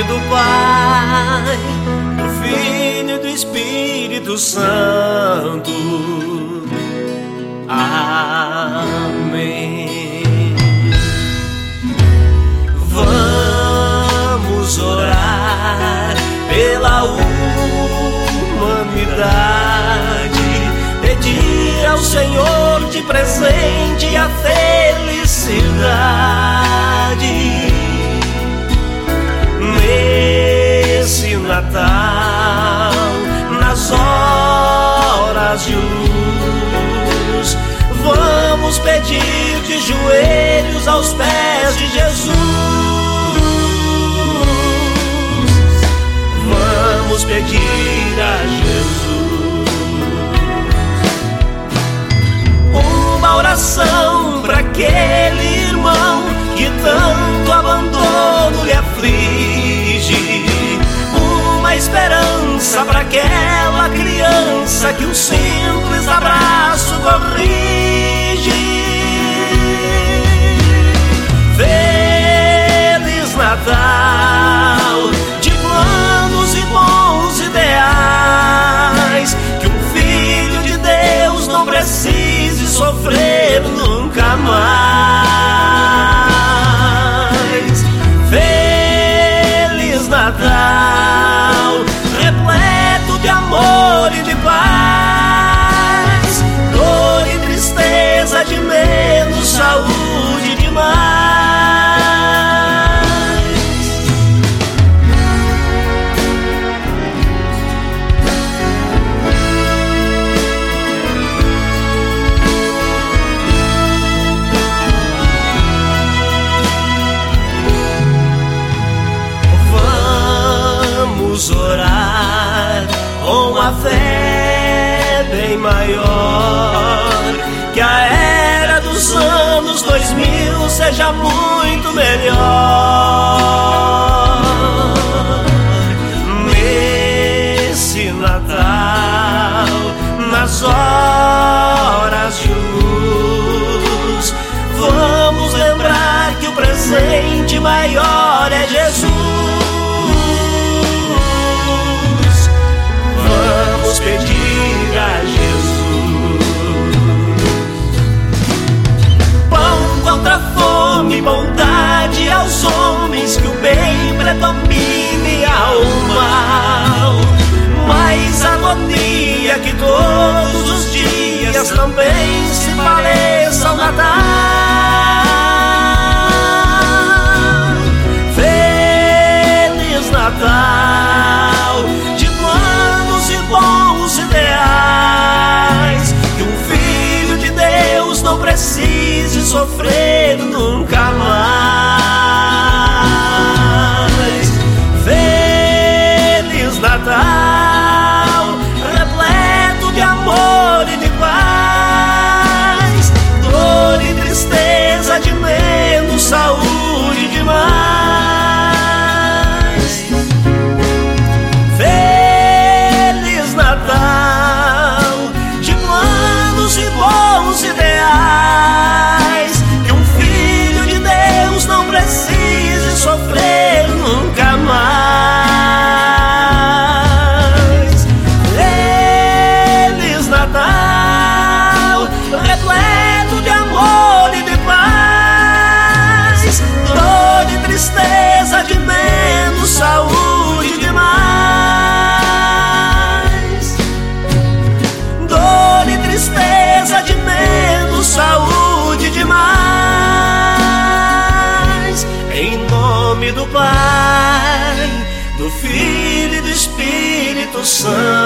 do Pai, do Filho e do Espírito Santo. Amém. Vamos orar pela humanidade, pedir ao Senhor de presente a felicidade. Nesse Natal, nas horas de luz, vamos pedir de joelhos aos pés de Jesus. Vamos pedir a Jesus uma oração para aquele irmão que tanto abandono lhe aflige, uma esperança para aquela criança que um simples abraço corrige. Feliz Natal, de planos e bons ideais, que um filho de Deus não precise sofrer nunca mais. Feliz Natal, repleto de amor e de paz, dor e tristeza de menos, saúde de mais. Vamos orar com a fé bem maior, que a era dos anos 2000 seja muito melhor. Nesse Natal, nas horas de luz, vamos lembrar que o presente maior é Jesus. Vamos pedir a Jesus pão contra a fome, bondade aos homens, que o bem predomine ao mal. Mais agonia que todos os dias também se pareça ao Natal. Feliz Natal, de planos e bons ideais, que um filho de Deus não precise sofrer nunca mais. Feliz Natal, repleto de amor e de paz, dor e tristeza de menos, saúde de mais. Feliz Natal, de planos e bons ideais, que um filho de Deus não precise sofrer nunca mais. Feliz Natal, repleto de amor e de paz, dor e tristeza de menos, saúde de mais. Dor e tristeza de menos, saúde de mais. Em nome do Pai, do Filho e do Espírito Santo.